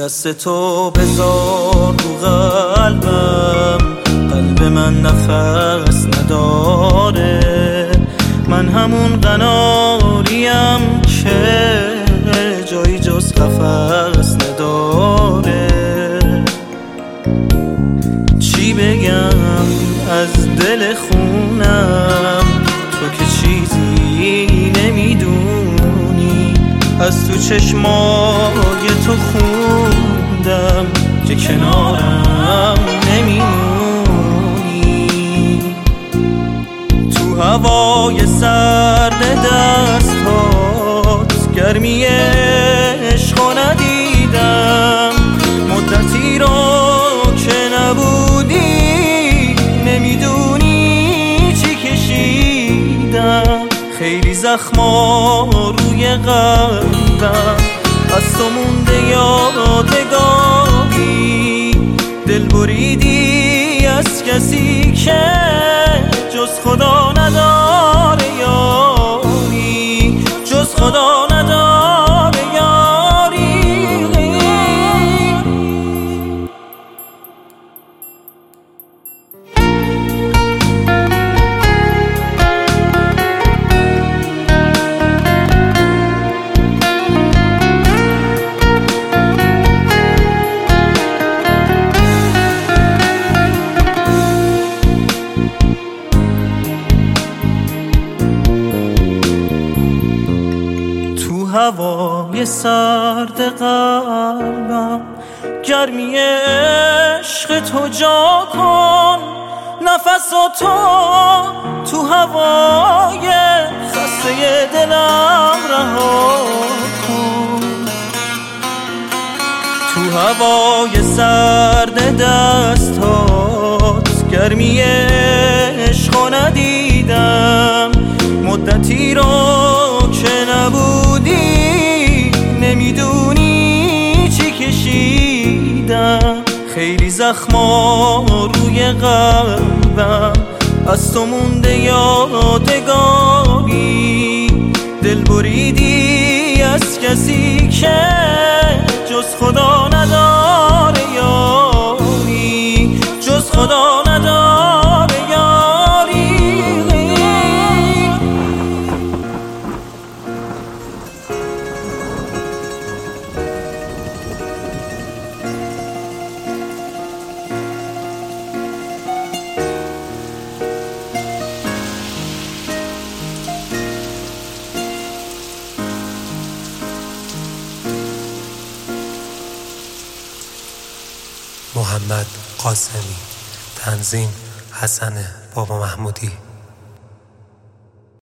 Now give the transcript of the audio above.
دست تو بذار رو قلبم، قلب من نفس نداره، من همون قناریم که جایی جز قفس نداره. چی بگم از دل خونم، تو که چیزی نمیدونی، از تو چشمای تو خوندم که کنارم نمیمونی. تو هوای سرد دستات گرمی عشقو ندیدم، مدتی رو که نبودی نمیدونی چی کشیدم. خیلی زخما روی قلبم از تو مونده یادگاری، دل بریدی از کسی که جز خدا نداره یاری، جز خدا نداره یاری. هوای سرد قلبم گرمی عشق تو جا کن، نفس تو تو هوای خسته دلم رها کن. تو هوای سرد دستات گرمی عشق ندیدم، مدتی رو که نبودی نمیدونی چی کشیدم. خیلی زخما روی قلبم از تو مونده یادگاری، دل بریدی از کسی که جز خدا نداره یاری، جز خدا نداره یاری. محمد قاسمی، تنظیم حسن بابا محمودی.